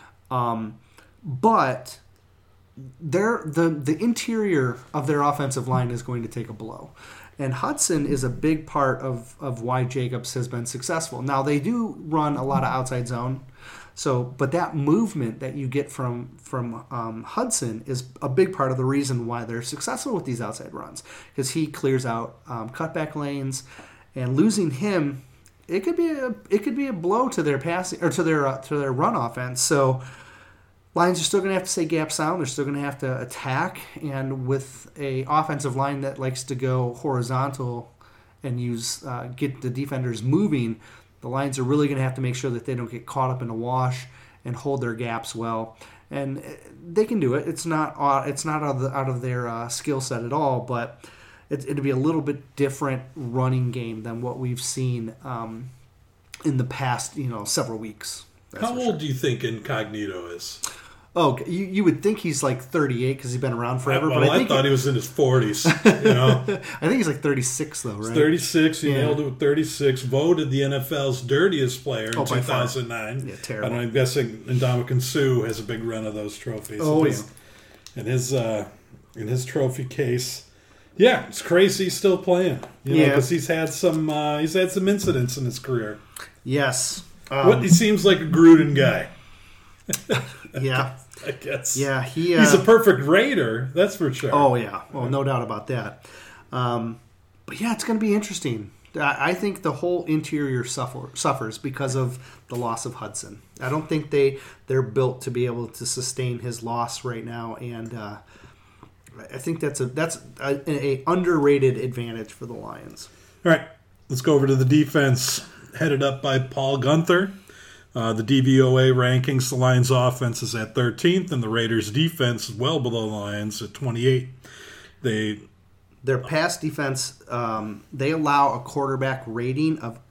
[SPEAKER 2] But the interior of their offensive line is going to take a blow. And Hudson is a big part of why Jacobs has been successful. Now, they do run a lot of outside zone. But that movement that you get from Hudson is a big part of the reason why they're successful with these outside runs, because he clears out cutback lanes, and losing him, it could be a blow to their passing or to their run offense. So Lions are still going to have to stay gap sound. They're still going to have to attack, and with a offensive line that likes to go horizontal and get the defenders moving, the Lions are really going to have to make sure that they don't get caught up in a wash and hold their gaps well. And they can do it. It's not out of their skill set at all, but it'll be a little bit different running game than what we've seen in the past, several weeks.
[SPEAKER 1] How old do you think Incognito is?
[SPEAKER 2] Oh, you would think he's like 38 because he's been around forever.
[SPEAKER 1] Well, I thought he was in his 40s.
[SPEAKER 2] I think he's like 36 though, right?
[SPEAKER 1] He's 36. He nailed it with 36. Voted the NFL's dirtiest player in 2009.
[SPEAKER 2] Yeah, terrible.
[SPEAKER 1] And I'm guessing Ndamukong Suh has a big run of those trophies.
[SPEAKER 2] Oh, yeah.
[SPEAKER 1] In his trophy case. Yeah, it's crazy he's still playing. Because he's had some incidents in his career.
[SPEAKER 2] Yes.
[SPEAKER 1] He seems like a Gruden guy.
[SPEAKER 2] Yeah.
[SPEAKER 1] I guess.
[SPEAKER 2] Yeah,
[SPEAKER 1] he's a perfect Raider, that's for sure.
[SPEAKER 2] Oh, yeah. Well, no doubt about that. But yeah, it's going to be interesting. I think the whole interior suffers because of the loss of Hudson. I don't think they're built to be able to sustain his loss right now, and I think that's a underrated advantage for the Lions.
[SPEAKER 1] All right, let's go over to the defense, headed up by Paul Guenther. The DVOA rankings, the Lions' offense is at 13th, and the Raiders' defense is well below the Lions at 28th.
[SPEAKER 2] Their pass defense, they allow a quarterback rating of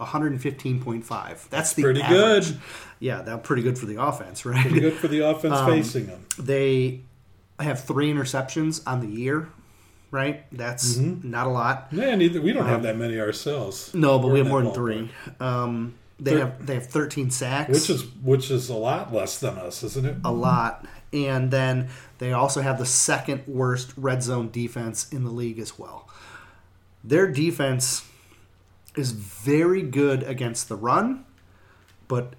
[SPEAKER 2] 115.5. That's the
[SPEAKER 1] pretty
[SPEAKER 2] average.
[SPEAKER 1] Good.
[SPEAKER 2] Yeah, that's pretty good for the offense, right?
[SPEAKER 1] Pretty good for the offense facing them.
[SPEAKER 2] They have 3 interceptions on the year, right? That's not a lot.
[SPEAKER 1] Man, we don't have that many ourselves.
[SPEAKER 2] No, but we have more than 3. They have 13 sacks,
[SPEAKER 1] which is a lot less than us, isn't it?
[SPEAKER 2] A lot. And then they also have the second worst red zone defense in the league as well. Their defense is very good against the run, but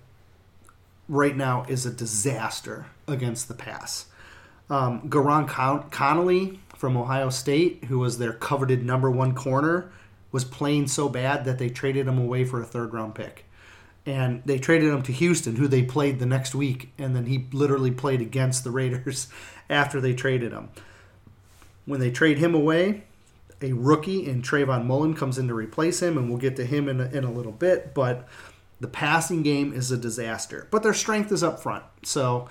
[SPEAKER 2] right now is a disaster against the pass. Garon Connolly from Ohio State, who was their coveted number 1 corner, was playing so bad that they traded him away for a 3rd-round pick. And they traded him to Houston, who they played the next week, and then he literally played against the Raiders after they traded him. When they trade him away, a rookie in Trayvon Mullen comes in to replace him, and we'll get to him in a little bit, but the passing game is a disaster. But their strength is up front, so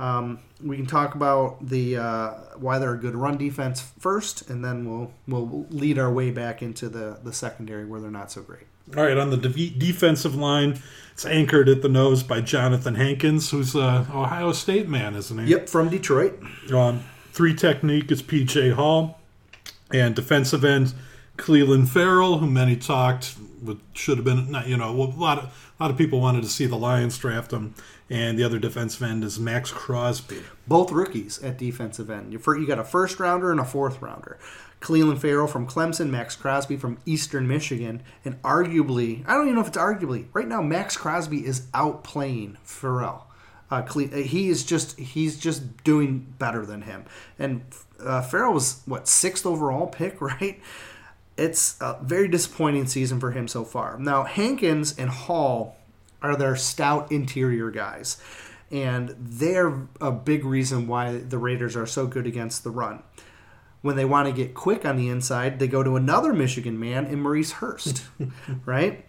[SPEAKER 2] we can talk about why they're a good run defense first, and then we'll lead our way back into the secondary where they're not so great.
[SPEAKER 1] All right, on the defensive line, it's anchored at the nose by Jonathan Hankins, who's an Ohio State man, isn't he?
[SPEAKER 2] Yep, from Detroit.
[SPEAKER 1] 3 technique is P.J. Hall, and defensive end Clelin Ferrell, who many talked should have been. A lot of people wanted to see the Lions draft him, and the other defensive end is Max Crosby.
[SPEAKER 2] Both rookies at defensive end. You got a 1st rounder and a 4th rounder. Clelin Ferrell from Clemson, Max Crosby from Eastern Michigan, and arguably, I don't even know if it's arguably, right now Max Crosby is outplaying Ferrell. He's just doing better than him. And Ferrell was, 6th overall pick, right? It's a very disappointing season for him so far. Now, Hankins and Hall are their stout interior guys, and they're a big reason why the Raiders are so good against the run. When they want to get quick on the inside, they go to another Michigan man in Maurice Hurst, right?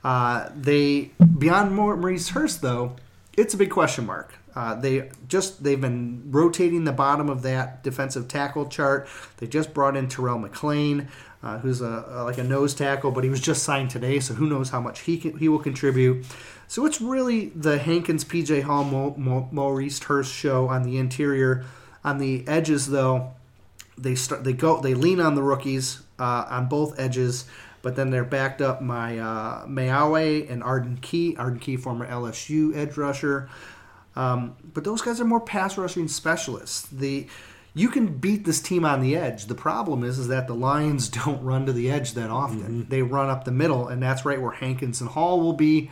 [SPEAKER 2] Beyond Maurice Hurst, though, it's a big question mark. They've been rotating the bottom of that defensive tackle chart. They just brought in Terrell McClain, who's like a nose tackle, but he was just signed today, so who knows how much he will contribute. So it's really the Hankins, P.J. Hall, Maurice Hurst show on the interior. On the edges, though, they lean on the rookies on both edges, but then they're backed up by Mayawe and Arden Key, former LSU edge rusher. But those guys are more pass rushing specialists. You can beat this team on the edge. The problem is that the Lions don't run to the edge that often. Mm-hmm. They run up the middle, and that's right where Hankins and Hall will be.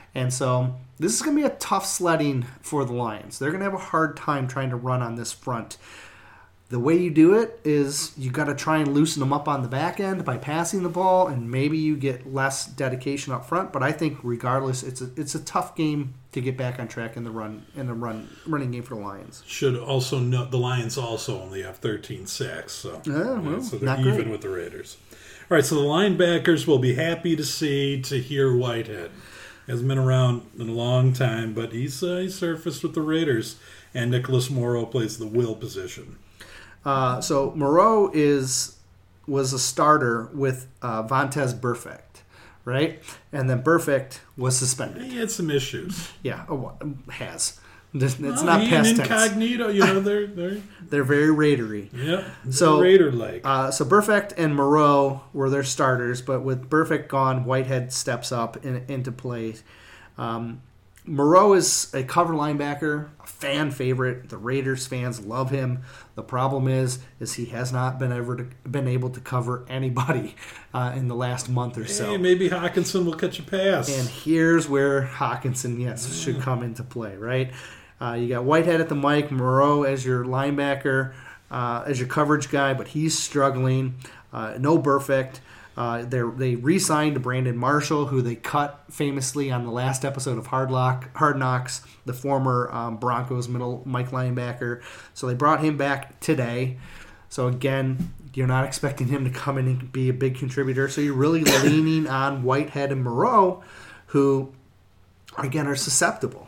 [SPEAKER 2] And so this is going to be a tough sledding for the Lions. They're going to have a hard time trying to run on this front. The way you do it is you got to try and loosen them up on the back end by passing the ball, and maybe you get less dedication up front. But I think regardless, it's a tough game to get back on track in the running game for the Lions.
[SPEAKER 1] Should also note the Lions also only have 13 sacks, so so they're
[SPEAKER 2] not
[SPEAKER 1] even
[SPEAKER 2] great
[SPEAKER 1] with the Raiders. All right, so the linebackers will be happy to see Tahir Whitehead. Hasn't been around in a long time, but he's surfaced with the Raiders, and Nicholas Morrow plays the will position.
[SPEAKER 2] So Moreau was a starter with Vontaze Burfict, right? And then Burfict was suspended.
[SPEAKER 1] He had some issues.
[SPEAKER 2] Yeah, has. It's not past tense.
[SPEAKER 1] Incognito,
[SPEAKER 2] They're very Raidery.
[SPEAKER 1] Yeah,
[SPEAKER 2] so
[SPEAKER 1] Raider-like.
[SPEAKER 2] So Burfict and Moreau were their starters, but with Burfict gone, Whitehead steps up into play. Moreau is a cover linebacker, a fan favorite. The Raiders fans love him. The problem is he has not been able to cover anybody in the last month or so.
[SPEAKER 1] Hey, maybe Hawkinson will catch a pass.
[SPEAKER 2] And here's where Hawkinson, should come into play, right? You got Whitehead at the mic, Moreau as your linebacker, as your coverage guy, but he's struggling. No Burfict. They re-signed Brandon Marshall, who they cut famously on the last episode of Hard Knocks, the former Broncos middle Mike linebacker. So they brought him back today. So again, you're not expecting him to come in and be a big contributor. So you're really leaning on Whitehead and Moreau, who again are susceptible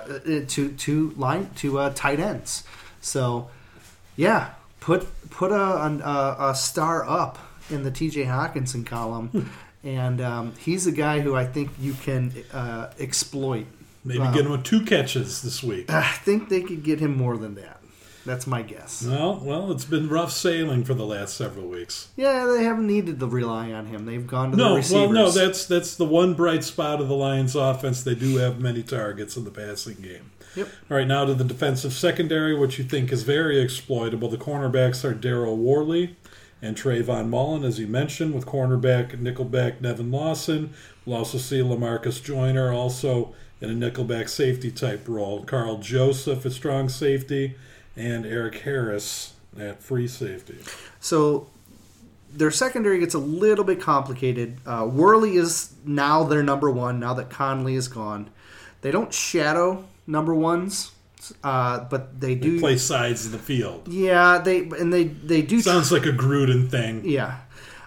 [SPEAKER 2] to tight ends. So yeah, put a star up in the TJ Hawkinson column, and he's a guy who I think you can exploit.
[SPEAKER 1] Maybe get him 2 catches this week.
[SPEAKER 2] I think they could get him more than that. That's my guess.
[SPEAKER 1] Well, it's been rough sailing for the last several weeks.
[SPEAKER 2] Yeah, they haven't needed to rely on him. They've gone to the receivers.
[SPEAKER 1] That's the one bright spot of the Lions' offense. They do have many targets in the passing game.
[SPEAKER 2] Yep.
[SPEAKER 1] All right, now to the defensive secondary, which you think is very exploitable. The cornerbacks are Daryl Worley and Trayvon Mullen, as you mentioned, with cornerback, nickelback Nevin Lawson. We'll also see LaMarcus Joyner also in a nickelback safety type role. Carl Joseph at strong safety, and Eric Harris at free safety.
[SPEAKER 2] So their secondary gets a little bit complicated. Worley is now their number one, now that Conley is gone. They don't shadow number ones. But they do
[SPEAKER 1] play sides of the field.
[SPEAKER 2] Yeah, they do.
[SPEAKER 1] Sounds like a Gruden thing.
[SPEAKER 2] Yeah.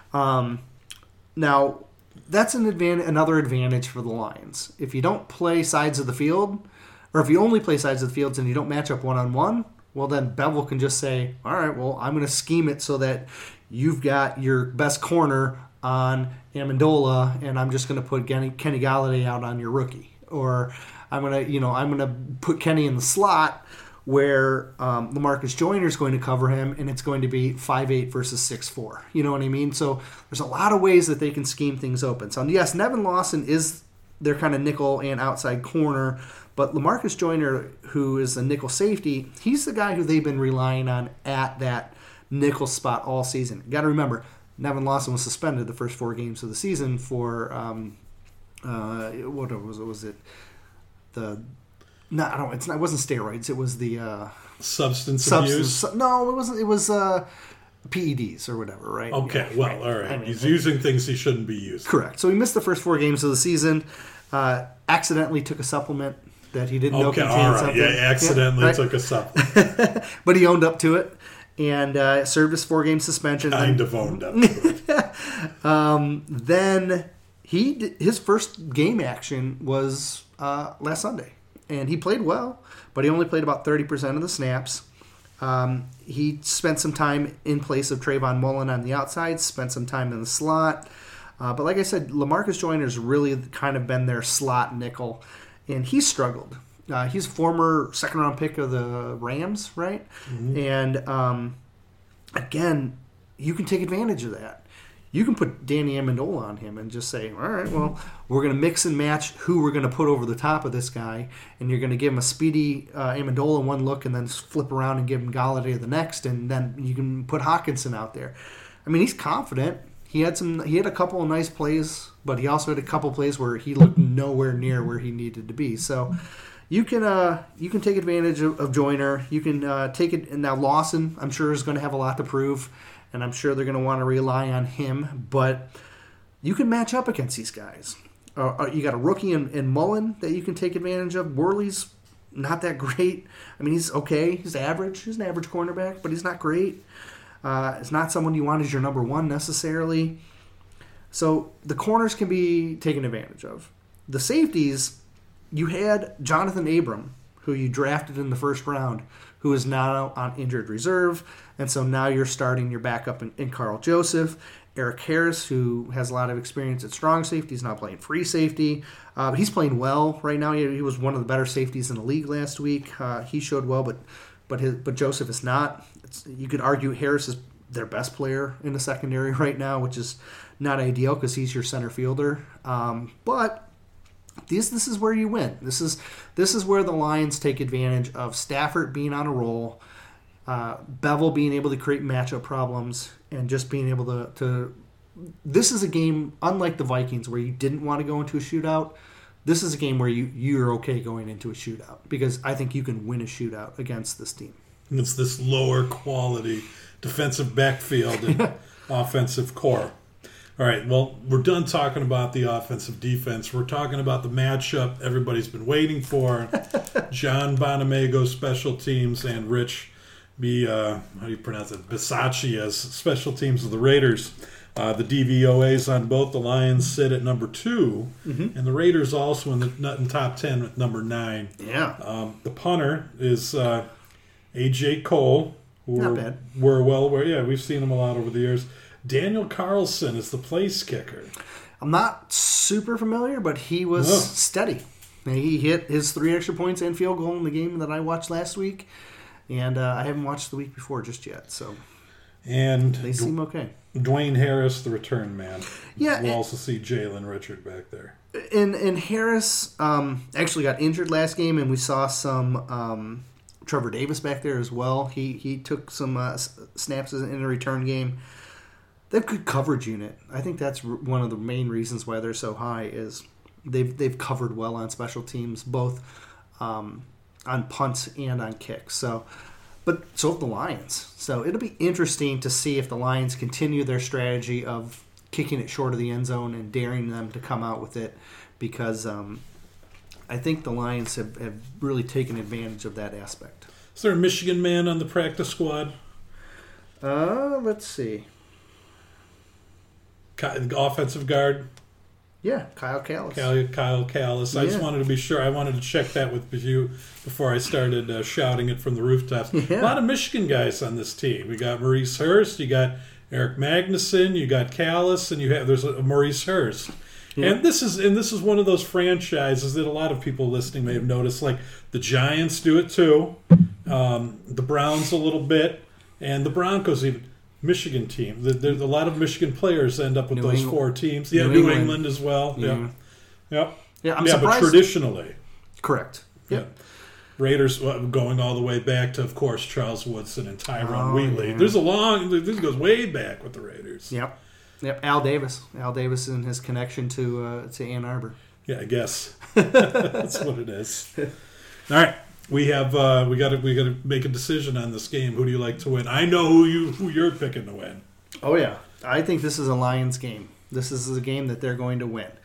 [SPEAKER 2] Now that's another advantage for the Lions. If you don't play sides of the field, or if you only play sides of the fields and you don't match up 1-on-1, well then Bevel can just say, all right, well I'm going to scheme it so that you've got your best corner on Amendola, and I'm just going to put Kenny Golladay out on your rookie, or I'm gonna put Kenny in the slot where LaMarcus Joyner is going to cover him, and it's going to be 5'8" versus 6'4". You know what I mean? So there's a lot of ways that they can scheme things open. So yes, Nevin Lawson is their kind of nickel and outside corner, but LaMarcus Joyner, who is a nickel safety, he's the guy who they've been relying on at that nickel spot all season. You got to remember, Nevin Lawson was suspended the first 4 games of the season for what was it? It wasn't steroids. It was the
[SPEAKER 1] substance abuse.
[SPEAKER 2] No, it wasn't. It was PEDs or whatever, right?
[SPEAKER 1] Okay,
[SPEAKER 2] yeah,
[SPEAKER 1] well,
[SPEAKER 2] right.
[SPEAKER 1] all right. I mean, he's using things he shouldn't be using.
[SPEAKER 2] Correct. So he missed the first 4 games of the season. Accidentally took a supplement that he didn't know contained something.
[SPEAKER 1] Yeah, accidentally took a supplement.
[SPEAKER 2] But he owned up to it and served his 4-game suspension.
[SPEAKER 1] Kind of owned up to it.
[SPEAKER 2] Then his first game action was last Sunday, and he played well, but he only played about 30% of the snaps. He spent some time in place of Trayvon Mullen on the outside, spent some time in the slot. But like I said, LaMarcus Joyner's really kind of been their slot nickel, and he struggled. He's a former second-round pick of the Rams, right? Mm-hmm. And again, you can take advantage of that. You can put Danny Amendola on him and just say, all right, well, we're going to mix and match who we're going to put over the top of this guy, and you're going to give him a speedy Amendola one look and then flip around and give him Golladay the next, and then you can put Hawkinson out there. I mean, he's confident. He had a couple of nice plays, but he also had a couple of plays where he looked nowhere near where he needed to be. So you can take advantage of Joyner. You can take it. And now Lawson, I'm sure, is going to have a lot to prove, and I'm sure they're going to want to rely on him. But you can match up against these guys. You got a rookie in Mullen that you can take advantage of. Worley's not that great. I mean, he's okay. He's average. He's an average cornerback, but he's not great. It's not someone you want as your number one necessarily. So the corners can be taken advantage of. The safeties, you had Jonathan Abram, who you drafted in the first round, who is now on injured reserve. And so now you're starting your backup in Carl Joseph. Eric Harris, who has a lot of experience at strong safety, is now playing free safety. He's playing well right now. He was one of the better safeties in the league last week. He showed well, but Joseph is not. You could argue Harris is their best player in the secondary right now, which is not ideal because he's your center fielder. But this is where you win. This is where the Lions take advantage of Stafford being on a roll, Bevel being able to create matchup problems, and just being able to. This is a game unlike the Vikings where you didn't want to go into a shootout. This is a game where you're okay going into a shootout because I think you can win a shootout against this team.
[SPEAKER 1] And it's this lower quality defensive backfield and offensive core. All right, well, we're done talking about the offensive defense. We're talking about the matchup everybody's been waiting for. John Bonamego, special teams, and Rich how do you pronounce it? Bisaccia as special teams of the Raiders. The DVOAs on both the Lions sit at number 2, and the Raiders also in the top 10 at number 9.
[SPEAKER 2] Yeah.
[SPEAKER 1] The punter is A.J. Cole.
[SPEAKER 2] Not bad.
[SPEAKER 1] We've seen him a lot over the years. Daniel Carlson is the place kicker.
[SPEAKER 2] I'm not super familiar, but he was steady. He hit his 3 extra points and field goal in the game that I watched last week, and I haven't watched the week before just yet. So,
[SPEAKER 1] and
[SPEAKER 2] they seem okay.
[SPEAKER 1] Dwayne Harris, the return man.
[SPEAKER 2] Yeah,
[SPEAKER 1] we'll also see Jalen Richard back there.
[SPEAKER 2] And Harris actually got injured last game, and we saw some Trevor Davis back there as well. He took some snaps in a return game. They have good coverage unit. I think that's one of the main reasons why they're so high is they've covered well on special teams, both on punts and on kicks. So have the Lions. So it'll be interesting to see if the Lions continue their strategy of kicking it short of the end zone and daring them to come out with it, because I think the Lions have really taken advantage of that aspect.
[SPEAKER 1] Is there a Michigan man on the practice squad?
[SPEAKER 2] Let's see.
[SPEAKER 1] Offensive guard?
[SPEAKER 2] Yeah, Kyle Callis.
[SPEAKER 1] Kyle Callis. I just wanted to be sure. I wanted to check that with you before I started shouting it from the rooftops.
[SPEAKER 2] Yeah.
[SPEAKER 1] A lot of Michigan guys on this team. We got Maurice Hurst. You got Eric Magnuson. You got Callis, and there's a Maurice Hurst. Yeah. And this is one of those franchises that a lot of people listening may have noticed. Like the Giants do it too, the Browns a little bit, and the Broncos even. Michigan team. There's a lot of Michigan players end up with those 4 teams. Yeah, New England as well. Yeah. Yep.
[SPEAKER 2] Yeah, I'm surprised.
[SPEAKER 1] But traditionally.
[SPEAKER 2] Correct.
[SPEAKER 1] Yeah. Raiders going all the way back to, of course, Charles Woodson and Tyrone Wheatley. Yeah. This goes way back with the Raiders.
[SPEAKER 2] Yep. Al Davis and his connection to Ann Arbor.
[SPEAKER 1] Yeah, I guess. That's what it is. All right. We have we got to make a decision on this game. Who do you like to win? I know who you're picking to win.
[SPEAKER 2] Oh yeah, I think this is a Lions game. This is a game that they're going to win.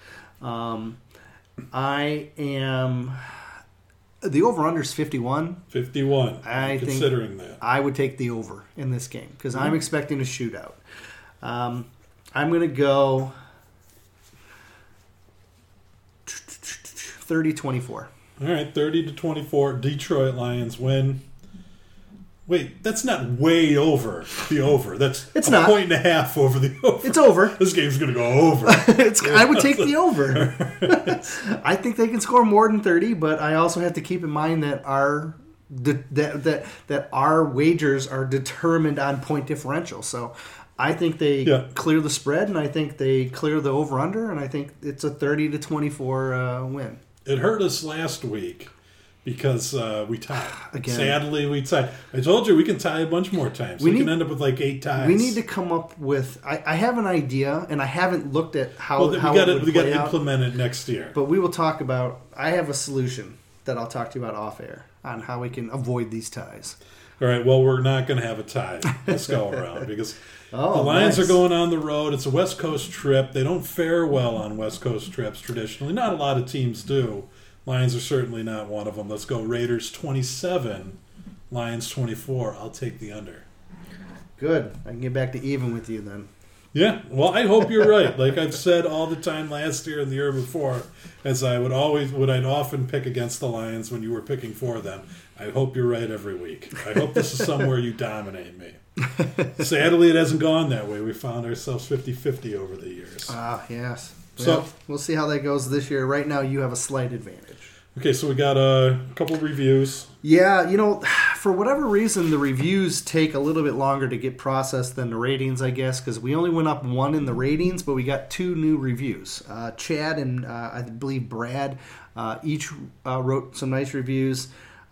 [SPEAKER 2] I am. The over/under is 51.
[SPEAKER 1] 51.
[SPEAKER 2] Considering that, I would take the over in this game because I'm expecting a shootout. I'm going to go 30-24.
[SPEAKER 1] All right, 30-24. Detroit Lions win. Wait, that's not way over the over. That's a point and a half over the over.
[SPEAKER 2] It's over.
[SPEAKER 1] This game's going to go over.
[SPEAKER 2] I would take the over. I think they can score more than 30, but I also have to keep in mind that our wagers are determined on point differential. So I think they clear the spread, and I think they clear the over-under, and I think it's a 30-24 win.
[SPEAKER 1] It hurt us last week because we tied.
[SPEAKER 2] Again.
[SPEAKER 1] Sadly, we tied. I told you we can tie a bunch more times. We can end up with like 8 ties.
[SPEAKER 2] We need to come up with. I have an idea, and I haven't looked at how.
[SPEAKER 1] Well,
[SPEAKER 2] how
[SPEAKER 1] we got
[SPEAKER 2] play
[SPEAKER 1] to
[SPEAKER 2] out,
[SPEAKER 1] implement it next year.
[SPEAKER 2] But we will talk about. I have a solution that I'll talk to you about off air on how we can avoid these ties.
[SPEAKER 1] All right. Well, we're not going to have a tie this go around because the Lions
[SPEAKER 2] nice.
[SPEAKER 1] are going on the road. It's a West Coast trip. They don't fare well on West Coast trips traditionally. Not a lot of teams do. Lions are certainly not one of them. Let's go Raiders 27, Lions 24. I'll take the under.
[SPEAKER 2] Good. I can get back to even with you then.
[SPEAKER 1] Yeah, well, I hope you're right. Like I've said all the time last year and the year before, as I'd often pick against the Lions when you were picking for them. I hope you're right every week. I hope this is somewhere you dominate me. Sadly, it hasn't gone that way. We found ourselves 50-50 over the years.
[SPEAKER 2] Yes.
[SPEAKER 1] So
[SPEAKER 2] we'll see how that goes this year. Right now, you have a slight advantage.
[SPEAKER 1] Okay, so we got a couple of reviews.
[SPEAKER 2] Yeah, for whatever reason, the reviews take a little bit longer to get processed than the ratings, I guess, because we only went up 1 in the ratings, but we got 2 new reviews. Chad and I believe Brad each wrote some nice reviews.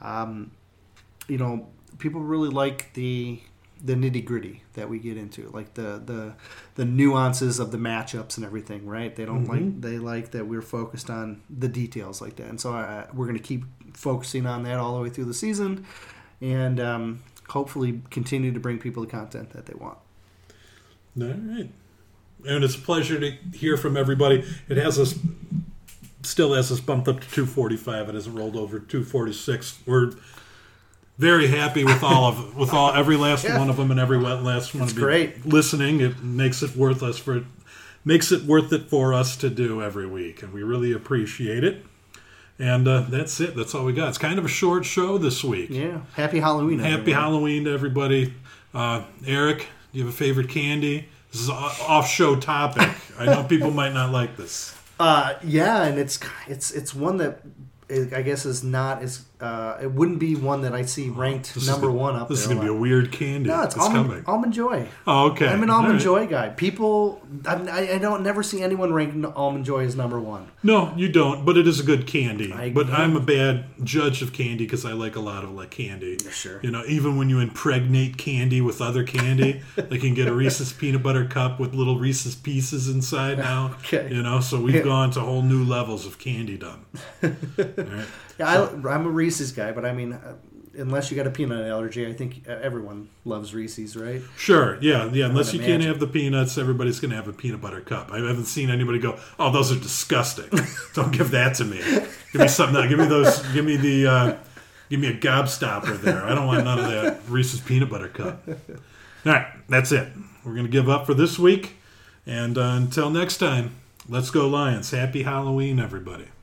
[SPEAKER 2] People really like the nitty gritty that we get into, like the nuances of the matchups and everything, right? They don't they like that we're focused on the details like that, and so we're going to keep focusing on that all the way through the season, and hopefully continue to bring people the content that they want.
[SPEAKER 1] All right, and it's a pleasure to hear from everybody. It still has us bumped up to 245. It hasn't rolled over 246. We're very happy with every last one of them and every last one
[SPEAKER 2] It's
[SPEAKER 1] of you
[SPEAKER 2] great.
[SPEAKER 1] listening. It makes it worth it for us to do every week, and we really appreciate it. And that's it. That's all we got. It's kind of a short show this week.
[SPEAKER 2] Yeah. Happy Halloween,
[SPEAKER 1] Happy Halloween to everybody. Eric, do you have a favorite candy? This is an off-show topic. I know people might not like this.
[SPEAKER 2] Yeah, and it's one that I guess is not as it wouldn't be one that I see ranked number 1 up there.
[SPEAKER 1] This is going to be a weird candy.
[SPEAKER 2] No, it's Almond Joy.
[SPEAKER 1] Oh, okay.
[SPEAKER 2] I'm an Almond Joy guy. People, I don't never see anyone rank Almond Joy as number 1.
[SPEAKER 1] No, you don't, but it is a good candy. I'm a bad judge of candy because I like a lot of candy.
[SPEAKER 2] Sure.
[SPEAKER 1] Even when you impregnate candy with other candy, like you can get a Reese's peanut butter cup with little Reese's pieces inside now.
[SPEAKER 2] Okay.
[SPEAKER 1] So we've gone to whole new levels of candy-dom. All right.
[SPEAKER 2] Yeah, I'm a Reese's guy, but I mean, unless you got a peanut allergy, I think everyone loves Reese's, right?
[SPEAKER 1] Sure, yeah. Unless you can't have the peanuts, everybo's going to have a peanut butter cup. I haven't seen anybody go, "Oh, those are disgusting." Don't give that to me. Give me something. Give me those. Give me a gobstopper there. I don't want none of that Reese's peanut butter cup. All right, that's it. We're going to give up for this week, and until next time, let's go Lions. Happy Halloween, everybody.